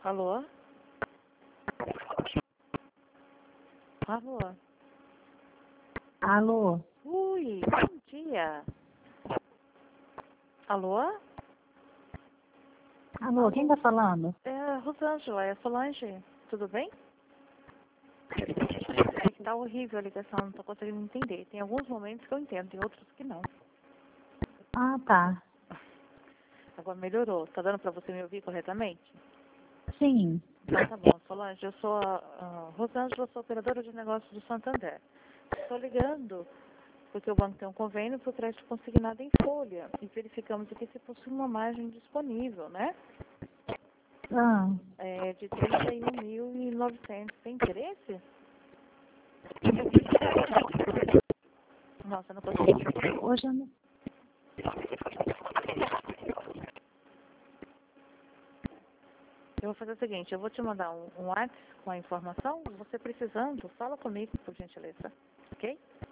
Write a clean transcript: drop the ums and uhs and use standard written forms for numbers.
Alô? Alô? Alô? Ui, bom dia. Alô? Alô, quem tá falando? É a Rosângela, é a Solange. Tudo bem? É que tá horrível a ligação, não tô conseguindo entender. Tem alguns momentos que eu entendo, tem outros que não. Ah, tá. Agora melhorou. Tá dando pra você me ouvir corretamente? Sim. Então tá bom. Solange, eu sou a Rosângela, sou operadora de negócios do Santander. Estou ligando porque o banco tem um convênio para o crédito consignado em folha e verificamos aqui se possui uma margem disponível, né? Ah, É de 31.900. Tem interesse? Nossa, não consigo. hoje eu não... Eu vou fazer o seguinte, eu vou te mandar um WhatsApp com a informação. Você precisando, fala comigo, por gentileza. Ok?